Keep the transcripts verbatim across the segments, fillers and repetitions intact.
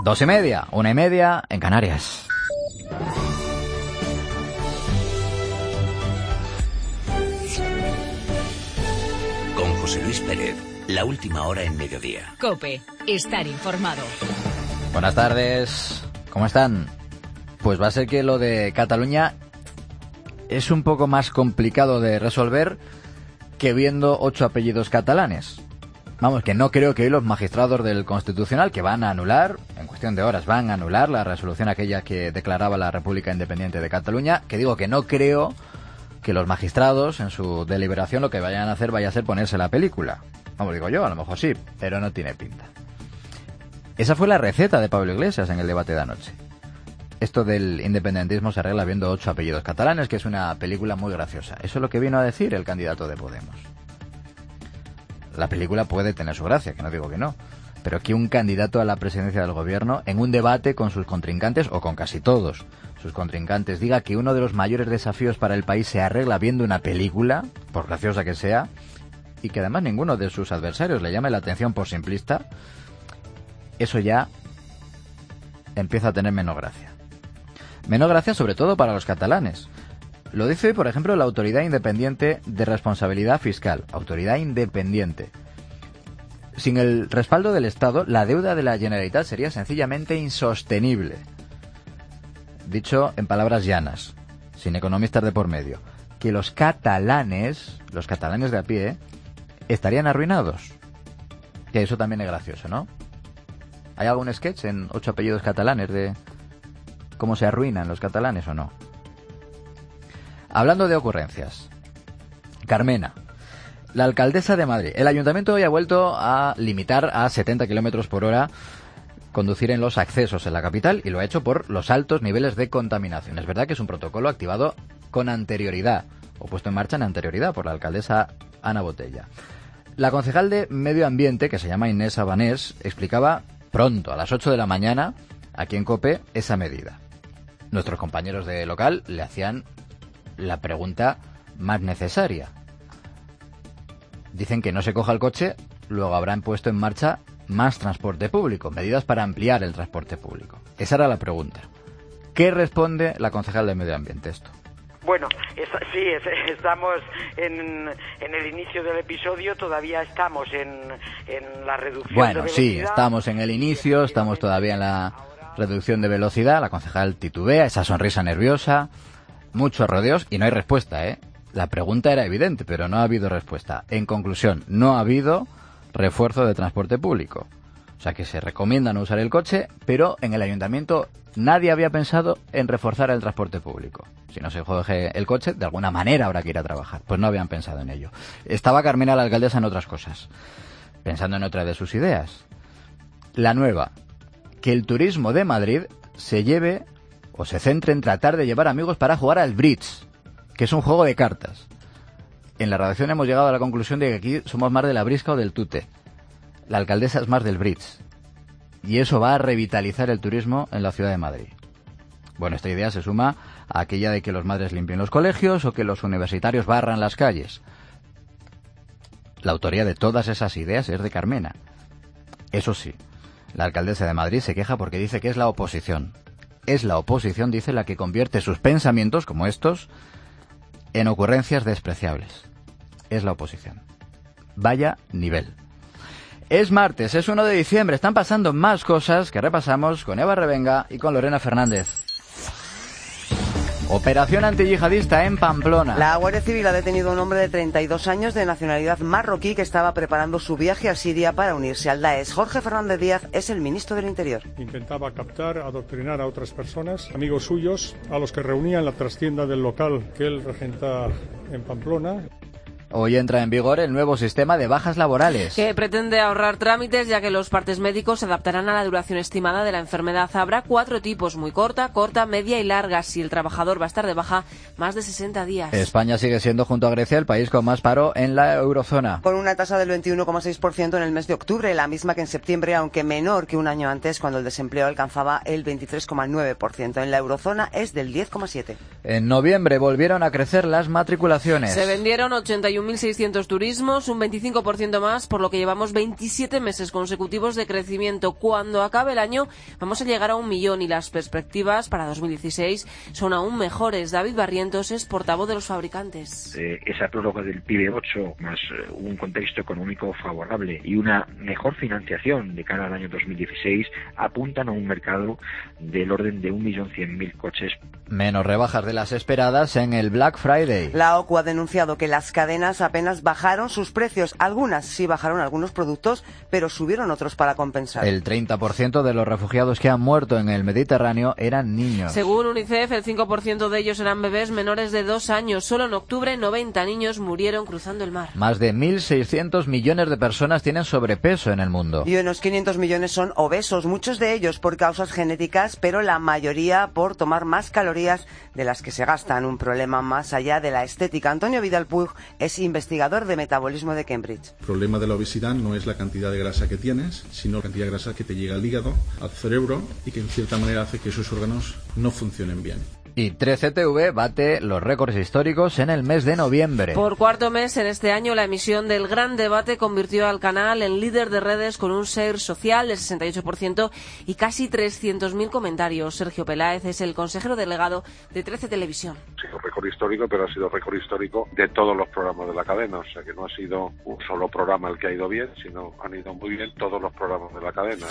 Dos y media, una y media en Canarias. Con José Luis Pérez, la última hora en mediodía. COPE, estar informado. Buenas tardes, ¿cómo están? Pues va a ser que lo de Cataluña es un poco más complicado de resolver que viendo ocho apellidos catalanes. Vamos, que no creo que hoy los magistrados del Constitucional, que van a anular, en cuestión de horas, van a anular la resolución aquella que declaraba la República Independiente de Cataluña, que digo que no creo que los magistrados en su deliberación lo que vayan a hacer vaya a ser ponerse la película. Vamos, digo yo, a lo mejor sí, pero no tiene pinta. Esa fue la receta de Pablo Iglesias en el debate de anoche. Esto del independentismo se arregla viendo ocho apellidos catalanes, que es una película muy graciosa. Eso es lo que vino a decir el candidato de Podemos. La película puede tener su gracia, que no digo que no, pero que un candidato a la presidencia del gobierno, en un debate con sus contrincantes, o con casi todos sus contrincantes, diga que uno de los mayores desafíos para el país se arregla viendo una película, por graciosa que sea, y que además ninguno de sus adversarios le llame la atención por simplista, eso ya empieza a tener menos gracia. Menos gracia sobre todo para los catalanes. Lo dice hoy, por ejemplo, la Autoridad Independiente de Responsabilidad Fiscal. Autoridad Independiente. Sin el respaldo del Estado, la deuda de la Generalitat sería sencillamente insostenible. Dicho en palabras llanas, sin economistas de por medio, que los catalanes, los catalanes de a pie, estarían arruinados. Que eso también es gracioso, ¿no? ¿Hay algún sketch en ocho apellidos catalanes de cómo se arruinan los catalanes o no? Hablando de ocurrencias, Carmena, la alcaldesa de Madrid. El ayuntamiento hoy ha vuelto a limitar a setenta kilómetros por hora conducir en los accesos en la capital, y lo ha hecho por los altos niveles de contaminación. Es verdad que es un protocolo activado con anterioridad, o puesto en marcha en anterioridad por la alcaldesa Ana Botella. La concejal de Medio Ambiente, que se llama Inés Abanés, explicaba pronto, a las ocho de la mañana, aquí en COPE, esa medida. Nuestros compañeros de local le hacían la pregunta más necesaria. Dicen que no se coja el coche, luego habrán puesto en marcha más transporte público, medidas para ampliar el transporte público. Esa era la pregunta. ¿Qué responde la concejal de Medio Ambiente a esto? Bueno, es, sí, es, estamos en, en el inicio del episodio, todavía estamos en, en la reducción bueno, de velocidad. Bueno, sí, estamos en el inicio, estamos todavía en la reducción de velocidad. La concejal titubea, esa sonrisa nerviosa, muchos rodeos y no hay respuesta, ¿eh? La pregunta era evidente, pero no ha habido respuesta. En conclusión, no ha habido refuerzo de transporte público. O sea que se recomienda no usar el coche, pero en el ayuntamiento nadie había pensado en reforzar el transporte público. Si no se coge el coche, de alguna manera habrá que ir a trabajar. Pues no habían pensado en ello. Estaba Carmena, la alcaldesa, en otras cosas, pensando en otra de sus ideas. La nueva, que el turismo de Madrid se lleve o se centre en tratar de llevar amigos para jugar al bridge, que es un juego de cartas. En la redacción hemos llegado a la conclusión de que aquí somos más de la brisca o del tute. La alcaldesa es más del bridge. Y eso va a revitalizar el turismo en la ciudad de Madrid. Bueno, esta idea se suma a aquella de que los madres limpien los colegios o que los universitarios barran las calles. La autoría de todas esas ideas es de Carmena. Eso sí, la alcaldesa de Madrid se queja porque dice que es la oposición. Es la oposición, dice, la que convierte sus pensamientos, como estos, en ocurrencias despreciables. Es la oposición. Vaya nivel. Es martes, es uno de diciembre, están pasando más cosas que repasamos con Eva Revenga y con Lorena Fernández. Operación antiyihadista en Pamplona. La Guardia Civil ha detenido a un hombre de treinta y dos años de nacionalidad marroquí que estaba preparando su viaje a Siria para unirse al Daesh. Jorge Fernández Díaz es el ministro del Interior. Intentaba captar, adoctrinar a otras personas, amigos suyos, a los que reunía en la trastienda del local que él regenta en Pamplona. Hoy entra en vigor el nuevo sistema de bajas laborales, que pretende ahorrar trámites, ya que los partes médicos se adaptarán a la duración estimada de la enfermedad. Habrá cuatro tipos: muy corta, corta, media y larga, si el trabajador va a estar de baja más de sesenta días. España sigue siendo, junto a Grecia, el país con más paro en la eurozona, con una tasa del veintiuno coma seis por ciento en el mes de octubre, la misma que en septiembre, aunque menor que un año antes, cuando el desempleo alcanzaba el veintitrés coma nueve por ciento. En la eurozona es del diez coma siete por ciento. En noviembre volvieron a crecer las matriculaciones. Se vendieron ochenta y un veintiún mil seiscientos turismos, un veinticinco por ciento más, por lo que llevamos veintisiete meses consecutivos de crecimiento. Cuando acabe el año vamos a llegar a un millón y las perspectivas para dos mil dieciséis son aún mejores. David Barrientos es portavoz de los fabricantes. Eh, esa prórroga del P I B ocho, más eh, un contexto económico favorable y una mejor financiación de cara al año dos mil dieciséis apuntan a un mercado del orden de un millón cien mil coches. Menos rebajas de las esperadas en el Black Friday. La O C U ha denunciado que las cadenas apenas bajaron sus precios. Algunas sí bajaron algunos productos, pero subieron otros para compensar. El treinta por ciento de los refugiados que han muerto en el Mediterráneo eran niños. Según UNICEF, el cinco por ciento de ellos eran bebés menores de dos años. Solo en octubre, noventa niños murieron cruzando el mar. Más de mil seiscientos millones de personas tienen sobrepeso en el mundo. Y unos quinientos millones son obesos, muchos de ellos por causas genéticas, pero la mayoría por tomar más calorías de las que se gastan. Un problema más allá de la estética. Antonio Vidal Puig es investigador de metabolismo de Cambridge. El problema de la obesidad no es la cantidad de grasa que tienes, sino la cantidad de grasa que te llega al hígado, al cerebro, y que en cierta manera hace que esos órganos no funcionen bien. Y trece T V bate los récords históricos en el mes de noviembre. Por cuarto mes en este año, la emisión del Gran Debate convirtió al canal en líder de redes con un share social del sesenta y ocho por ciento y casi trescientos mil comentarios. Sergio Peláez es el consejero delegado de trece Televisión. Ha sido récord histórico, pero ha sido récord histórico de todos los programas de la cadena. O sea que no ha sido un solo programa el que ha ido bien, sino han ido muy bien todos los programas de la cadena.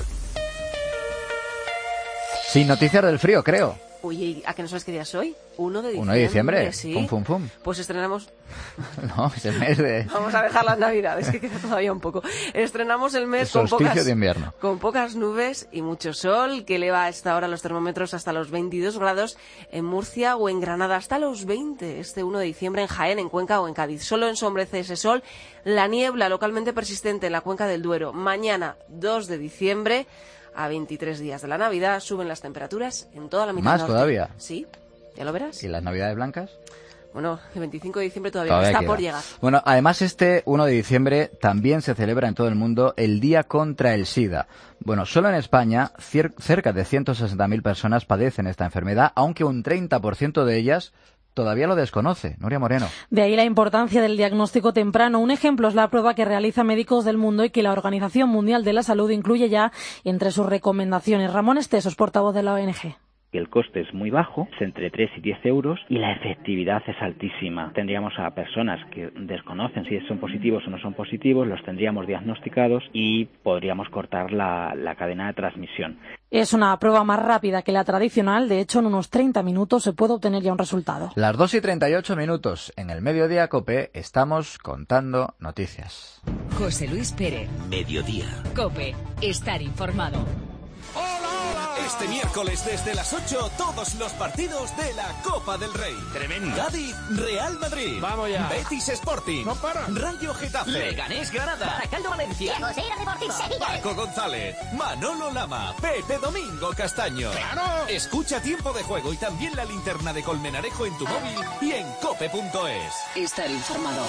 Sin noticias del frío, creo. Oye, ¿a qué no sabes qué día es hoy? uno de diciembre. uno de diciembre, sí. Pum, pum, pum. Pues estrenamos... No, es el mes de... Vamos a dejar las navidades, que queda todavía un poco. Estrenamos el mes el con pocas, de invierno. con pocas nubes y mucho sol, que eleva a esta hora los termómetros hasta los veintidós grados en Murcia o en Granada, hasta los veinte este uno de diciembre en Jaén, en Cuenca o en Cádiz. Solo ensombrece ese sol la niebla localmente persistente en la cuenca del Duero. Mañana, dos de diciembre... A veintitrés días de la Navidad suben las temperaturas en toda la mitad ¿Más norte. todavía? Sí, ya lo verás. ¿Y las Navidades blancas? Bueno, el veinticinco de diciembre todavía, todavía está queda. por llegar. Bueno, además este uno de diciembre también se celebra en todo el mundo el Día contra el SIDA. Bueno, solo en España cier- cerca de ciento sesenta mil personas padecen esta enfermedad, aunque un treinta por ciento de ellas todavía lo desconoce. Nuria Moreno. De ahí la importancia del diagnóstico temprano. Un ejemplo es la prueba que realizan médicos del mundo y que la Organización Mundial de la Salud incluye ya entre sus recomendaciones. Ramón Estesos, portavoz de la O N G. El coste es muy bajo, es entre tres y diez euros, y la efectividad es altísima. Tendríamos a personas que desconocen si son positivos o no son positivos, los tendríamos diagnosticados y podríamos cortar la, la cadena de transmisión. Es una prueba más rápida que la tradicional. De hecho, en unos treinta minutos se puede obtener ya un resultado. Las dos y treinta y ocho minutos. En el Mediodía COPE estamos contando noticias. José Luis Pérez. Mediodía. COPE. Estar informado. Este miércoles desde las ocho, todos los partidos de la Copa del Rey. Tremendo. Cádiz, Real Madrid. Vamos ya. Betis Sporting. No para. Rayo Getafe. Leganés Granada. Baracaldo Valencia. Paco González. Manolo Lama. Pepe Domingo Castaño. ¡Claro! Escucha Tiempo de Juego y también la linterna de Colmenarejo en tu móvil y en cope punto es. Estar informado.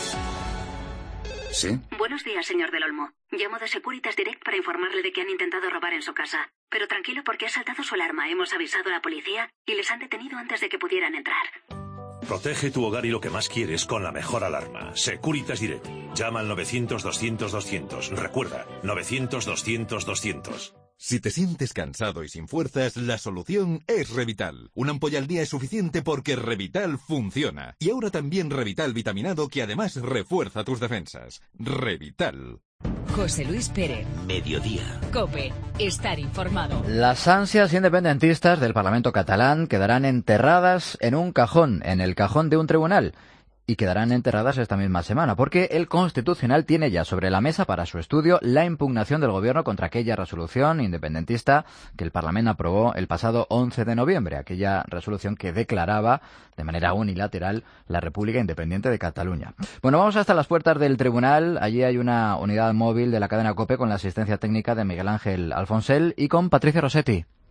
¿Sí? Buenos días, señor Del Olmo. Llamo de Securitas Direct para informarle de que han intentado robar en su casa. Pero tranquilo, porque ha saltado su alarma. Hemos avisado a la policía y les han detenido antes de que pudieran entrar. Protege tu hogar y lo que más quieres con la mejor alarma. Securitas Direct. Llama al novecientos, doscientos, doscientos. Recuerda, novecientos, doscientos, doscientos. Si te sientes cansado y sin fuerzas, la solución es Revital. Una ampolla al día es suficiente porque Revital funciona. Y ahora también Revital vitaminado, que además refuerza tus defensas. Revital. José Luis Pérez. Mediodía. COPE. Estar informado. Las ansias independentistas del Parlamento catalán quedarán enterradas en un cajón, en el cajón de un tribunal. Y quedarán enterradas esta misma semana, porque el Constitucional tiene ya sobre la mesa para su estudio la impugnación del Gobierno contra aquella resolución independentista que el Parlamento aprobó el pasado once de noviembre, aquella resolución que declaraba de manera unilateral la República Independiente de Cataluña. Bueno, vamos hasta las puertas del tribunal. Allí hay una unidad móvil de la cadena COPE con la asistencia técnica de Miguel Ángel Alfonsel y con Patricia Rossetti.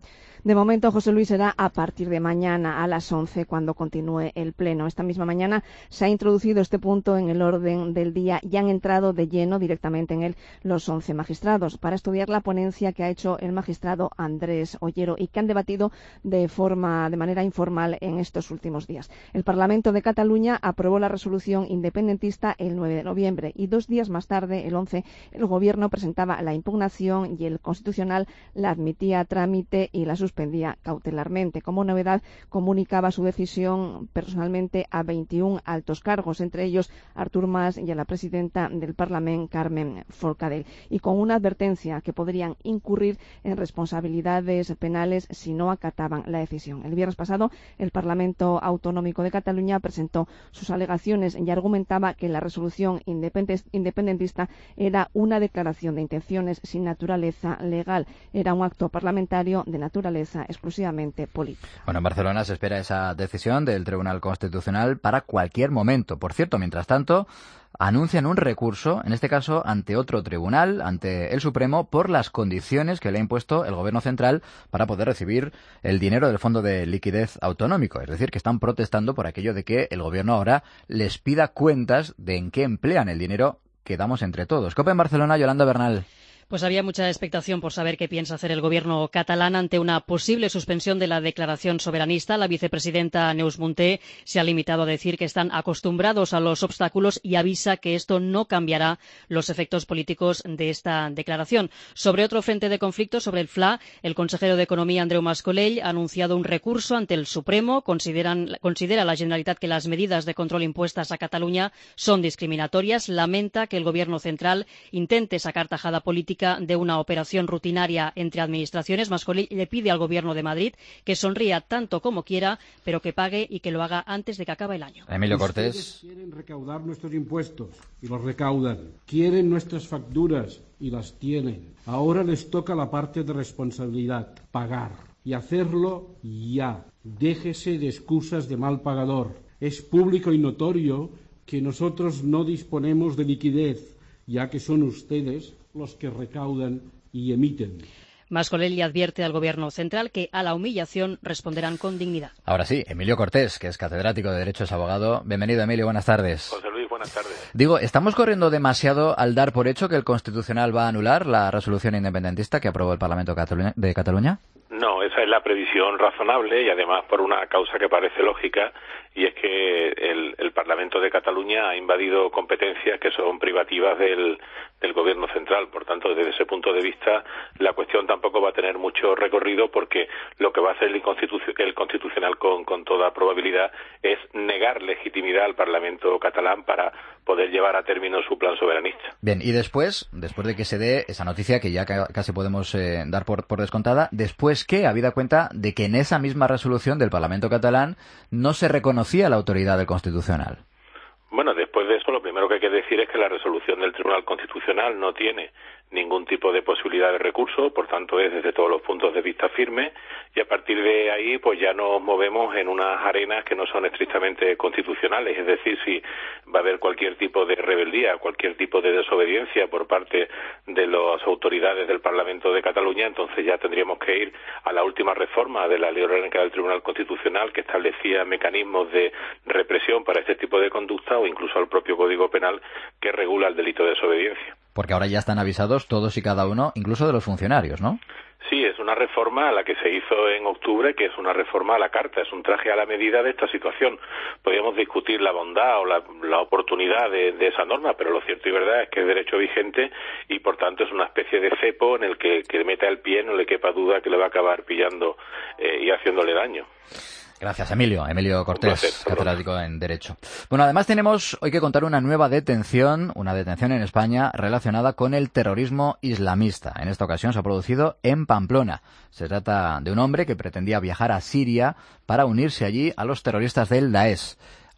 De momento, José Luis, será a partir de mañana a las once cuando continúe el Pleno. Esta misma mañana se ha introducido este punto en el orden del día y han entrado de lleno directamente en él los once magistrados para estudiar la ponencia que ha hecho el magistrado Andrés Ollero y que han debatido de forma, de manera informal en estos últimos días. El Parlamento de Cataluña aprobó la resolución independentista el nueve de noviembre y dos días más tarde, el once, el Gobierno presentaba la impugnación y el Constitucional la admitía a trámite y la suspendía cautelarmente. Como novedad, comunicaba su decisión personalmente a veintiún altos cargos, entre ellos Artur Mas y a la presidenta del Parlamento, Carmen Forcadell, y con una advertencia que podrían incurrir en responsabilidades penales si no acataban la decisión. El viernes pasado, el Parlamento Autonómico de Cataluña presentó sus alegaciones y argumentaba que la resolución independentista era una declaración de intenciones sin naturaleza legal, era un acto parlamentario de naturaleza exclusivamente política. Bueno, en Barcelona se espera esa decisión del Tribunal Constitucional para cualquier momento. Por cierto, mientras tanto, anuncian un recurso, en este caso ante otro tribunal, ante el Supremo, por las condiciones que le ha impuesto el Gobierno central para poder recibir el dinero del Fondo de Liquidez Autonómico. Es decir, que están protestando por aquello de que el Gobierno ahora les pida cuentas de en qué emplean el dinero que damos entre todos. COPE en Barcelona, Yolanda Bernal. Pues había mucha expectación por saber qué piensa hacer el gobierno catalán ante una posible suspensión de la declaración soberanista. La vicepresidenta Neus Munté se ha limitado a decir que están acostumbrados a los obstáculos y avisa que esto no cambiará los efectos políticos de esta declaración. Sobre otro frente de conflicto, sobre el F L A, el consejero de Economía, Andreu Mas-Colell, ha anunciado un recurso ante el Supremo. Consideran, considera la Generalitat que las medidas de control impuestas a Cataluña son discriminatorias. Lamenta que el gobierno central intente sacar tajada política de una operación rutinaria entre administraciones. Mas-Colell le pide al Gobierno de Madrid que sonría tanto como quiera, pero que pague y que lo haga antes de que acabe el año. Emilio Cortés. Ustedes quieren recaudar nuestros impuestos y los recaudan. Quieren nuestras facturas y las tienen. Ahora les toca la parte de responsabilidad, pagar. Y hacerlo ya. Déjese de excusas de mal pagador. Es público y notorio que nosotros no disponemos de liquidez, ya que son ustedes los que recaudan y emiten. Mas-Colell advierte al Gobierno central que a la humillación responderán con dignidad. Ahora sí, Emilio Cortés, que es catedrático de Derecho, es abogado. Bienvenido, Emilio, buenas tardes. José Luis, buenas tardes. Digo, ¿estamos corriendo demasiado al dar por hecho que el Constitucional va a anular la resolución independentista que aprobó el Parlamento de Cataluña? No, esa es la previsión razonable y además por una causa que parece lógica, y es que el, el Parlamento de Cataluña ha invadido competencias que son privativas del, del Gobierno central. Por tanto, desde ese punto de vista, la cuestión tampoco va a tener mucho recorrido, porque lo que va a hacer el, Constitu- el Constitucional con, con toda probabilidad es negar legitimidad al Parlamento catalán para poder llevar a término su plan soberanista. Bien, y después, después de que se dé esa noticia que ya ca- casi podemos eh, dar por, por descontada, después que, habida cuenta de que en esa misma resolución del Parlamento catalán no se reconocía la autoridad del Constitucional. Bueno, después de eso, lo primero que hay que decir es que la resolución del Tribunal Constitucional no tiene ningún tipo de posibilidad de recurso, por tanto es desde todos los puntos de vista firme, y a partir de ahí pues ya nos movemos en unas arenas que no son estrictamente constitucionales, es decir, si va a haber cualquier tipo de rebeldía, cualquier tipo de desobediencia por parte de las autoridades del Parlamento de Cataluña, entonces ya tendríamos que ir a la última reforma de la Ley Orgánica del Tribunal Constitucional, que establecía mecanismos de represión para este tipo de conducta, o incluso al propio Código Penal que regula el delito de desobediencia. Porque ahora ya están avisados todos y cada uno, incluso de los funcionarios, ¿no? Sí, es una reforma a la que se hizo en octubre, que es una reforma a la carta, es un traje a la medida de esta situación. Podríamos discutir la bondad o la, la oportunidad de, de esa norma, pero lo cierto y verdad es que es derecho vigente y, por tanto, es una especie de cepo en el que, que meta el pie, no le quepa duda que le va a acabar pillando eh, y haciéndole daño. Gracias, Emilio. Emilio Cortés, catedrático en Derecho. Bueno, además tenemos hoy que contar una nueva detención, una detención en España relacionada con el terrorismo islamista. En esta ocasión se ha producido en Pamplona. Se trata de un hombre que pretendía viajar a Siria para unirse allí a los terroristas del Daesh.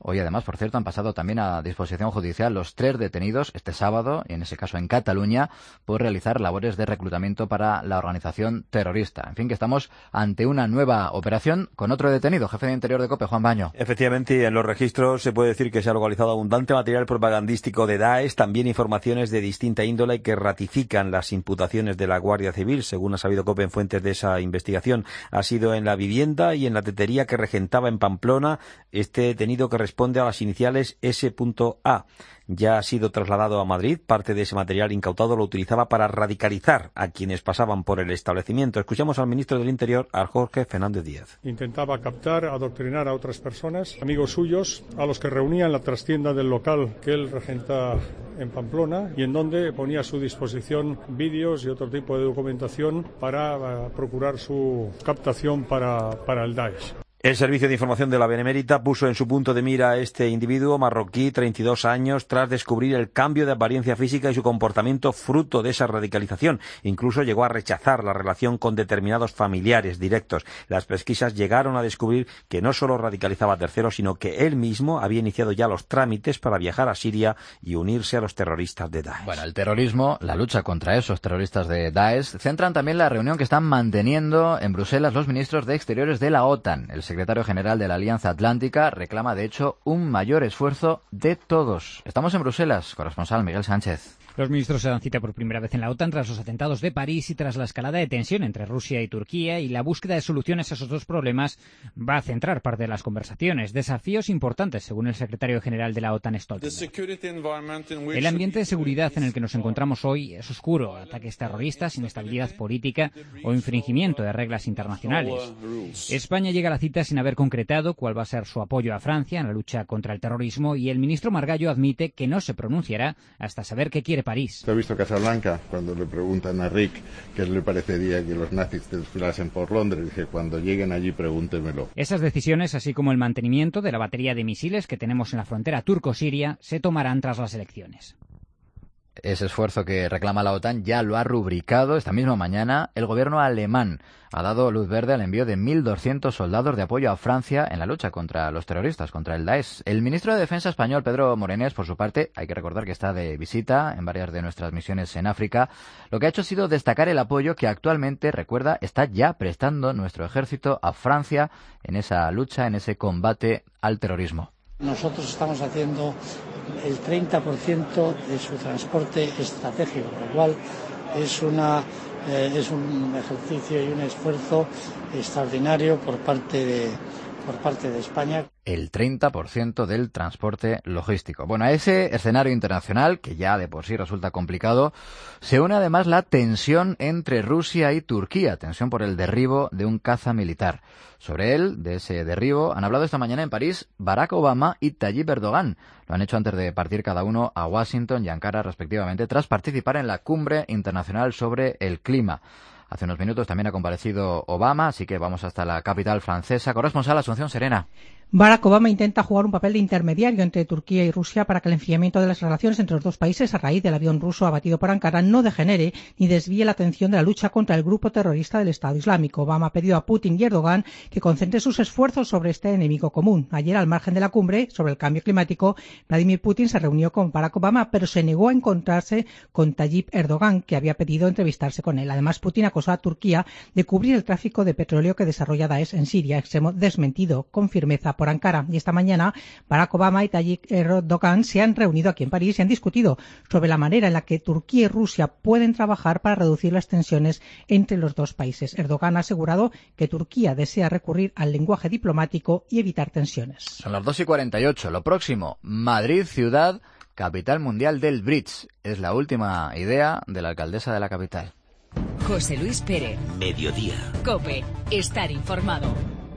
Hoy, además, por cierto, han pasado también a disposición judicial los tres detenidos este sábado, y en ese caso en Cataluña, por realizar labores de reclutamiento para la organización terrorista. En fin, que estamos ante una nueva operación con otro detenido. Jefe de Interior de COPE, Juan Baño. Efectivamente, y en los registros se puede decir que se ha localizado abundante material propagandístico de Daesh, también informaciones de distinta índole que ratifican las imputaciones de la Guardia Civil. Según ha sabido COPE en fuentes de esa investigación, ha sido en la vivienda y en la tetería que regentaba en Pamplona este detenido, que responde a las iniciales S A. Ya ha sido trasladado a Madrid. Parte de ese material incautado lo utilizaba para radicalizar a quienes pasaban por el establecimiento. Escuchamos al ministro del Interior, a Jorge Fernández Díaz. Intentaba captar, adoctrinar a otras personas, amigos suyos, a los que reunía en la trastienda del local que él regenta en Pamplona, y en donde ponía a su disposición vídeos y otro tipo de documentación para uh, procurar su captación para, para el Daesh. El Servicio de Información de la Benemérita puso en su punto de mira a este individuo marroquí, treinta y dos años, tras descubrir el cambio de apariencia física y su comportamiento fruto de esa radicalización. Incluso llegó a rechazar la relación con determinados familiares directos. Las pesquisas llegaron a descubrir que no solo radicalizaba a terceros, sino que él mismo había iniciado ya los trámites para viajar a Siria y unirse a los terroristas de Daesh. Bueno, el terrorismo, la lucha contra esos terroristas de Daesh, centran también la reunión que están manteniendo en Bruselas los ministros de Exteriores de la OTAN. El El secretario general de la Alianza Atlántica reclama, de hecho, un mayor esfuerzo de todos. Estamos en Bruselas, corresponsal Miguel Sánchez. Los ministros se dan cita por primera vez en la OTAN tras los atentados de París y tras la escalada de tensión entre Rusia y Turquía, y la búsqueda de soluciones a esos dos problemas va a centrar parte de las conversaciones. Desafíos importantes, según el secretario general de la OTAN, Stoltenberg. El ambiente de seguridad en el que nos encontramos hoy es oscuro: ataques terroristas, inestabilidad política o infringimiento de reglas internacionales. España llega a la cita sin haber concretado cuál va a ser su apoyo a Francia en la lucha contra el terrorismo, y el ministro Margallo admite que no se pronunciará hasta saber qué quiere París. ¿Te ha visto Casablanca? Cuando le preguntan a Rick qué le parecería que los nazis desfilasen por Londres, dije, cuando lleguen allí pregúntemelo. Esas decisiones, así como el mantenimiento de la batería de misiles que tenemos en la frontera turco-siria, se tomarán tras las elecciones. Ese esfuerzo que reclama la OTAN ya lo ha rubricado. Esta misma mañana el gobierno alemán ha dado luz verde al envío de mil doscientos soldados de apoyo a Francia en la lucha contra los terroristas, contra el Daesh. El ministro de Defensa español, Pedro Morenés, por su parte, hay que recordar que está de visita en varias de nuestras misiones en África. Lo que ha hecho ha sido destacar el apoyo que actualmente, recuerda, está ya prestando nuestro ejército a Francia en esa lucha, en ese combate al terrorismo. Nosotros estamos haciendo el treinta por ciento de su transporte estratégico, lo cual es, una, eh, es un ejercicio y un esfuerzo extraordinario por parte de, por parte de España. El treinta por ciento del transporte logístico. Bueno, a ese escenario internacional, que ya de por sí resulta complicado, se une además la tensión entre Rusia y Turquía, tensión por el derribo de un caza militar. Sobre él, de ese derribo, han hablado esta mañana en París Barack Obama y Tayyip Erdogan. Lo han hecho antes de partir cada uno a Washington y Ankara, respectivamente, tras participar en la cumbre internacional sobre el clima. Hace unos minutos también ha comparecido Obama, así que vamos hasta la capital francesa. Corresponsal Asunción Serena. Barack Obama intenta jugar un papel de intermediario entre Turquía y Rusia para que el enfriamiento de las relaciones entre los dos países a raíz del avión ruso abatido por Ankara no degenere ni desvíe la atención de la lucha contra el grupo terrorista del Estado Islámico. Obama ha pedido a Putin y Erdogan que concentren sus esfuerzos sobre este enemigo común. Ayer, al margen de la cumbre sobre el cambio climático, Vladimir Putin se reunió con Barack Obama, pero se negó a encontrarse con Tayyip Erdogan, que había pedido entrevistarse con él. Además, Putin acusó a Turquía de cubrir el tráfico de petróleo que desarrolla Daesh en Siria, extremo desmentido con firmeza por Ankara. Y esta mañana Barack Obama y Tayyip Erdogan se han reunido aquí en París y han discutido sobre la manera en la que Turquía y Rusia pueden trabajar para reducir las tensiones entre los dos países. Erdogan ha asegurado que Turquía desea recurrir al lenguaje diplomático y evitar tensiones. Son las dos y cuarenta y ocho. Lo próximo, Madrid, ciudad, capital mundial del bridge. Es la última idea de la alcaldesa de la capital. José Luis Pérez. Mediodía. COPE. Estar informado.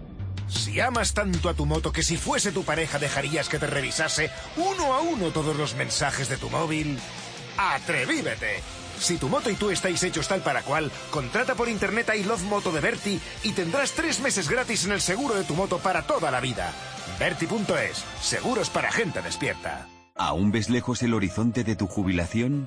Si amas tanto a tu moto que si fuese tu pareja dejarías que te revisase uno a uno todos los mensajes de tu móvil, ¡atrevívete! Si tu moto y tú estáis hechos tal para cual, contrata por internet a I Love Moto de Berti y tendrás tres meses gratis en el seguro de tu moto para toda la vida. Berti punto es. Seguros para gente despierta. ¿Aún ves lejos el horizonte de tu jubilación?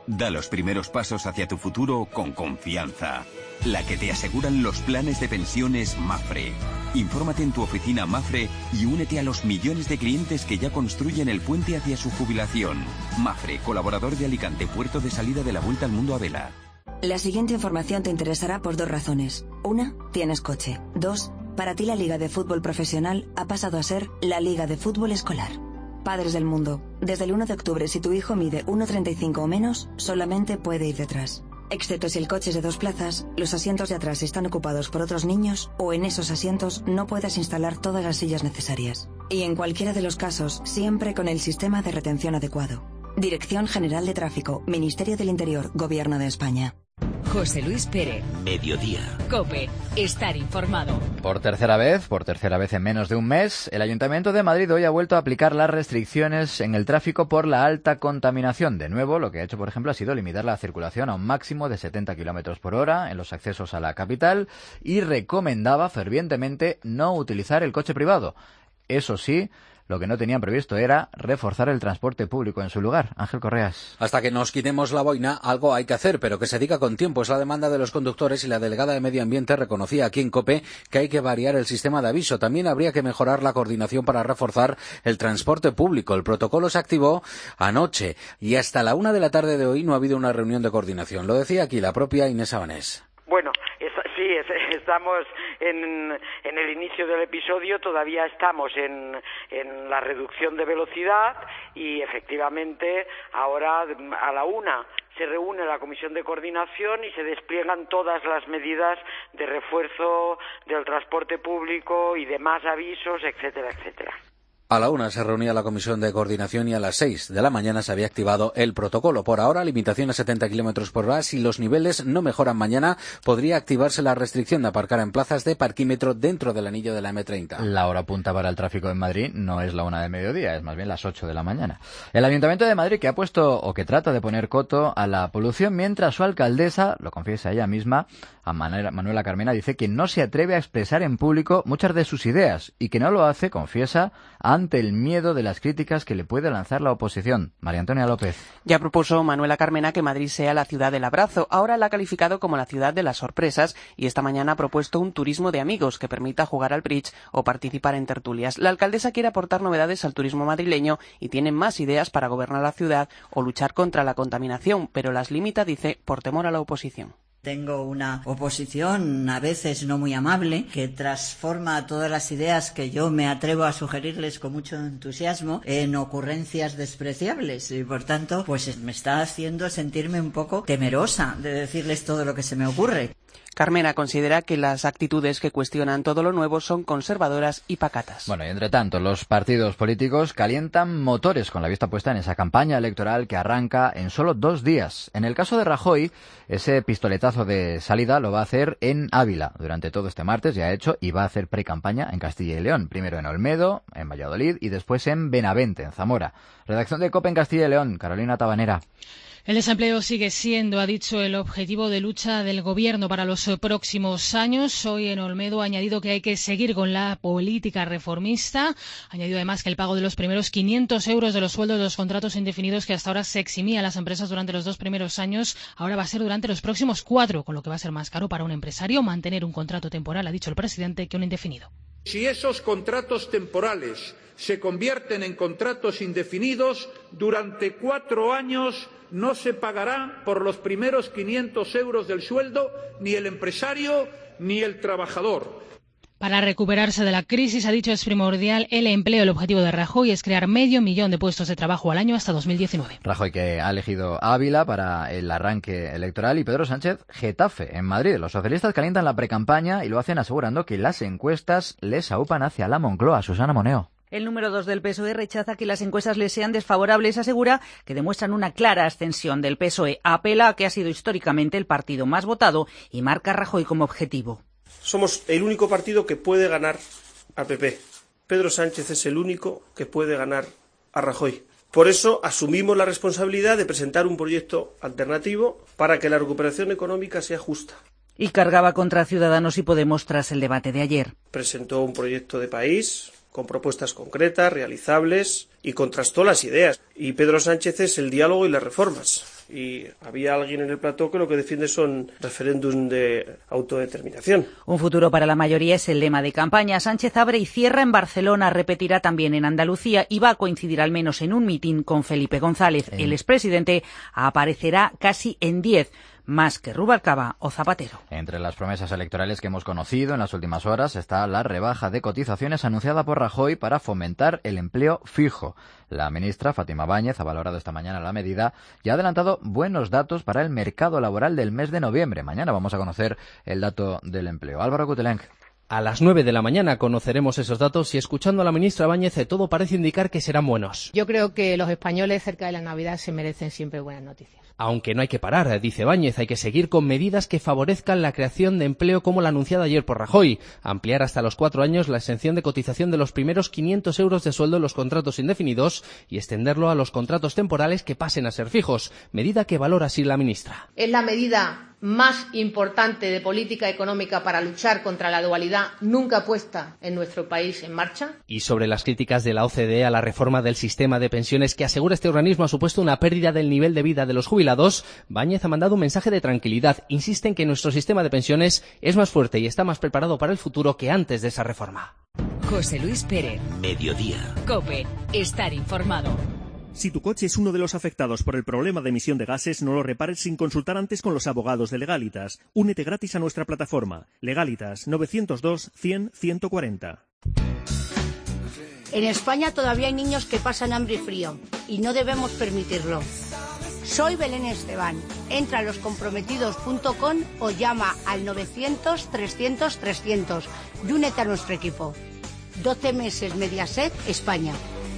Da los primeros pasos hacia tu futuro con confianza. La que te aseguran los planes de pensiones Mapfre. Infórmate en tu oficina Mapfre y únete a los millones de clientes que ya construyen el puente hacia su jubilación. Mapfre, colaborador de Alicante, puerto de salida de la Vuelta al Mundo a vela. La siguiente información te interesará por dos razones. Una, tienes coche. Dos, para ti la Liga de Fútbol Profesional ha pasado a ser la Liga de Fútbol Escolar. Padres del mundo, desde el uno de octubre, si tu hijo mide uno treinta y cinco o menos, solamente puede ir detrás. Excepto si el coche es de dos plazas, los asientos de atrás están ocupados por otros niños o en esos asientos no puedes instalar todas las sillas necesarias. Y en cualquiera de los casos, siempre con el sistema de retención adecuado. Dirección General de Tráfico, Ministerio del Interior, Gobierno de España. José Luis Pérez. Mediodía. COPE. Estar informado. Por tercera vez, por tercera vez en menos de un mes, el Ayuntamiento de Madrid hoy ha vuelto a aplicar las restricciones en el tráfico por la alta contaminación. De nuevo, lo que ha hecho, por ejemplo, ha sido limitar la circulación a un máximo de setenta kilómetros por hora en los accesos a la capital y recomendaba fervientemente no utilizar el coche privado. Eso sí, lo que no tenían previsto era reforzar el transporte público en su lugar. Ángel Correas. Hasta que nos quitemos la boina, algo hay que hacer, pero que se diga con tiempo. Es la demanda de los conductores y la delegada de Medio Ambiente reconocía aquí en COPE que hay que variar el sistema de aviso. También habría que mejorar la coordinación para reforzar el transporte público. El protocolo se activó anoche y hasta la una de la tarde de hoy no ha habido una reunión de coordinación. Lo decía aquí la propia Inés Sabanés. Bueno, es, sí, es, estamos en, en el inicio del episodio, todavía estamos en, en la reducción de velocidad y efectivamente ahora a la una se reúne la comisión de coordinación y se despliegan todas las medidas de refuerzo del transporte público y demás avisos, etcétera, etcétera. A la una se reunía la comisión de coordinación y a las seis de la mañana se había activado el protocolo. Por ahora, limitación a setenta kilómetros por hora. Si los niveles no mejoran mañana, podría activarse la restricción de aparcar en plazas de parquímetro dentro del anillo de la eme treinta. La hora punta para el tráfico en Madrid no es la una de mediodía, es más bien las ocho de la mañana. El Ayuntamiento de Madrid que ha puesto o que trata de poner coto a la polución mientras su alcaldesa, lo confiesa ella misma, a Manuela Carmena, dice que no se atreve a expresar en público muchas de sus ideas y que no lo hace, confiesa, ante el miedo de las críticas que le puede lanzar la oposición. María Antonia López. Ya propuso Manuela Carmena que Madrid sea la ciudad del abrazo. Ahora la ha calificado como la ciudad de las sorpresas y esta mañana ha propuesto un turismo de amigos que permita jugar al bridge o participar en tertulias. La alcaldesa quiere aportar novedades al turismo madrileño y tiene más ideas para gobernar la ciudad o luchar contra la contaminación, pero las limita, dice, por temor a la oposición. Tengo una oposición a veces no muy amable que transforma todas las ideas que yo me atrevo a sugerirles con mucho entusiasmo en ocurrencias despreciables y por tanto pues me está haciendo sentirme un poco temerosa de decirles todo lo que se me ocurre. Carmena considera que las actitudes que cuestionan todo lo nuevo son conservadoras y pacatas. Bueno, y entre tanto, los partidos políticos calientan motores con la vista puesta en esa campaña electoral que arranca en solo dos días. En el caso de Rajoy, ese pistoletazo de salida lo va a hacer en Ávila. Durante todo este martes ya ha hecho y va a hacer pre-campaña en Castilla y León. Primero en Olmedo, en Valladolid y después en Benavente, en Zamora. Redacción de COPE en Castilla y León, Carolina Tabanera. El desempleo sigue siendo, ha dicho, el objetivo de lucha del Gobierno para los próximos años. Hoy en Olmedo ha añadido que hay que seguir con la política reformista. Ha añadido además que el pago de los primeros quinientos euros de los sueldos de los contratos indefinidos que hasta ahora se eximía a las empresas durante los dos primeros años, ahora va a ser durante los próximos cuatro, con lo que va a ser más caro para un empresario mantener un contrato temporal, ha dicho el presidente, que un indefinido. Si esos contratos temporales se convierten en contratos indefinidos, durante cuatro años no se pagará por los primeros quinientos euros del sueldo ni el empresario ni el trabajador. Para recuperarse de la crisis, ha dicho, es primordial el empleo. El objetivo de Rajoy es crear medio millón de puestos de trabajo al año hasta dos mil diecinueve. Rajoy que ha elegido Ávila para el arranque electoral y Pedro Sánchez Getafe en Madrid. Los socialistas calientan la precampaña y lo hacen asegurando que las encuestas les aupan hacia la Moncloa. Susana Moneo. El número dos del P S O E rechaza que las encuestas les sean desfavorables. Asegura que demuestran una clara ascensión del P S O E. Apela a que ha sido históricamente el partido más votado y marca a Rajoy como objetivo. Somos el único partido que puede ganar al P P. Pedro Sánchez es el único que puede ganar a Rajoy. Por eso asumimos la responsabilidad de presentar un proyecto alternativo para que la recuperación económica sea justa. Y cargaba contra Ciudadanos y Podemos tras el debate de ayer. Presentó un proyecto de país con propuestas concretas, realizables, y contrastó las ideas. Y Pedro Sánchez es el diálogo y las reformas. y había alguien en el plató que lo que defiende son referéndum de autodeterminación. Un futuro para la mayoría es el lema de campaña. Sánchez abre y cierra en Barcelona, repetirá también en Andalucía y va a coincidir al menos en un mitin con Felipe González. Sí. El expresidente aparecerá casi en diez, más que Rubalcaba o Zapatero. Entre las promesas electorales que hemos conocido en las últimas horas está la rebaja de cotizaciones anunciada por Rajoy para fomentar el empleo fijo. La ministra Fátima Báñez ha valorado esta mañana la medida y ha adelantado buenos datos para el mercado laboral del mes de noviembre. Mañana vamos a conocer el dato del empleo. Álvaro Cutelenc. A las nueve de la mañana conoceremos esos datos y escuchando a la ministra Báñez todo parece indicar que serán buenos. Yo creo que los españoles cerca de la Navidad se merecen siempre buenas noticias. Aunque no hay que parar, dice Báñez, hay que seguir con medidas que favorezcan la creación de empleo como la anunciada ayer por Rajoy. Ampliar hasta los cuatro años la exención de cotización de los primeros quinientos euros de sueldo en los contratos indefinidos y extenderlo a los contratos temporales que pasen a ser fijos, medida que valora así la ministra. Es la medida más importante de política económica para luchar contra la dualidad nunca puesta en nuestro país en marcha. Y sobre las críticas de la O C D E a la reforma del sistema de pensiones que asegura este organismo ha supuesto una pérdida del nivel de vida de los jubilados, Báñez ha mandado un mensaje de tranquilidad. Insiste en que nuestro sistema de pensiones es más fuerte y está más preparado para el futuro que antes de esa reforma. José Luis Pérez. Mediodía. COPE. Estar informado. Si tu coche es uno de los afectados por el problema de emisión de gases, no lo repares sin consultar antes con los abogados de Legalitas. Únete gratis a nuestra plataforma. Legalitas nueve cero dos, cien, ciento cuarenta. En España todavía hay niños que pasan hambre y frío, y no debemos permitirlo. Soy Belén Esteban. Entra a los comprometidos punto com o llama al novecientos, trescientos, trescientos y únete a nuestro equipo. doce meses Mediaset, España.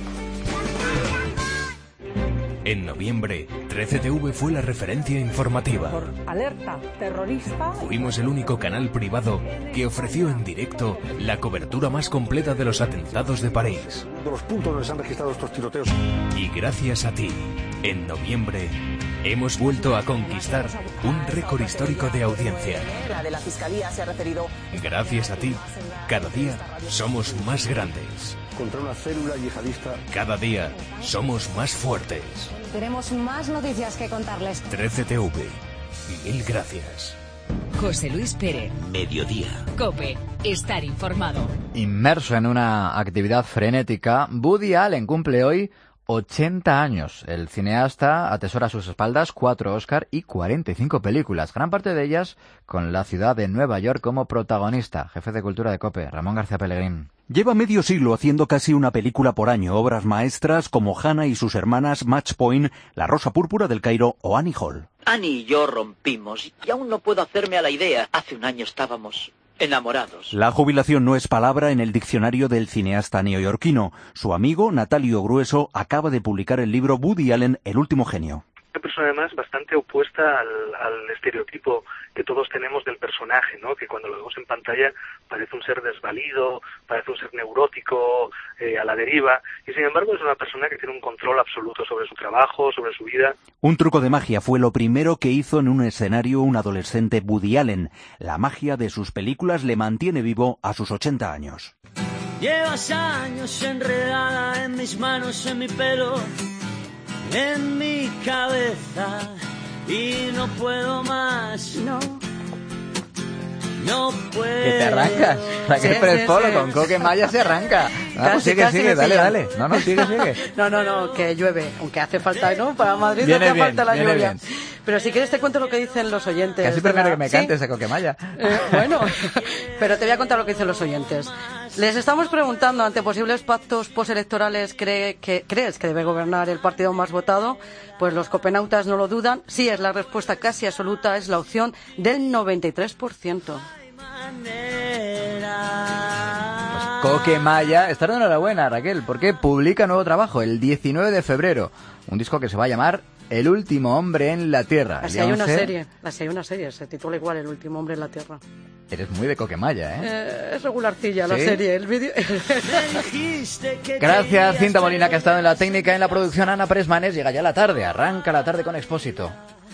En noviembre, trece T V fue la referencia informativa. Por alerta terrorista. Fuimos el único canal privado que ofreció en directo la cobertura más completa de los atentados de París. De los puntos donde se han registrado estos tiroteos. Y gracias a ti, en noviembre, hemos vuelto a conquistar un récord histórico de audiencia. La de la Fiscalía se ha referido. Gracias a ti, cada día somos más grandes. Contra una célula yihadista. Cada día somos más fuertes. Tenemos más noticias que contarles. trece T V. Mil gracias. José Luis Pérez. Mediodía. COPE. Estar informado. Inmerso en una actividad frenética, Woody Allen cumple hoy ochenta años. El cineasta atesora a sus espaldas cuatro Oscar y cuarenta y cinco películas, gran parte de ellas con la ciudad de Nueva York como protagonista. Jefe de Cultura de COPE, Ramón García Pellegrín. Lleva medio siglo haciendo casi una película por año, obras maestras como Hannah y sus hermanas, Match Point, La Rosa Púrpura del Cairo o Annie Hall. Annie y yo rompimos y aún no puedo hacerme a la idea. Hace un año estábamos enamorados. La jubilación no es palabra en el diccionario del cineasta neoyorquino. Su amigo, Natalio Grueso, acaba de publicar el libro Woody Allen, El último genio. Una persona además bastante opuesta al, al estereotipo que todos tenemos del personaje, ¿no? Que cuando lo vemos en pantalla parece un ser desvalido, parece un ser neurótico, eh, a la deriva, y sin embargo es una persona que tiene un control absoluto sobre su trabajo, sobre su vida. Un truco de magia fue lo primero que hizo en un escenario un adolescente Woody Allen. La magia de sus películas le mantiene vivo a sus ochenta años. Llevas años enredada en mis manos, en mi pelo, en mi cabeza, y no puedo más, no, no puedo. Que te arrancas, Raquel Sí, Pérez sí, Polo sí. con Coque Maya se arranca. Vamos, Casi, sigue, casi sigue, me dale, pillan. dale. No, no, sigue, sigue. No, no, no, que llueve, aunque hace falta, ¿no? Para Madrid Viene hace bien, falta la viene lluvia. bien. Pero si quieres te cuento lo que dicen los oyentes. Casi de prefiero la- que me ¿Sí? cante ese Coque Maya. Eh, bueno, pero te voy a contar lo que dicen los oyentes. Les estamos preguntando, ante posibles pactos postelectorales, ¿cree que, ¿crees que debe gobernar el partido más votado? Pues los copenautas no lo dudan. Sí, es la respuesta casi absoluta, es la opción del noventa y tres por ciento. Coque Maya, está de enhorabuena, Raquel, porque publica nuevo trabajo el diecinueve de febrero. Un disco que se va a llamar El último hombre en la Tierra. El Así día hay una once. serie, así hay una serie, se titula igual El último hombre en la Tierra. Eres muy de Coque Maya, ¿eh? Eh, es regularcilla la ¿Sí? serie, el vídeo. Gracias, Cinta Molina, que ha estado en la técnica, en la producción, Ana Presmanes. Llega ya la tarde, arranca la tarde con Expósito.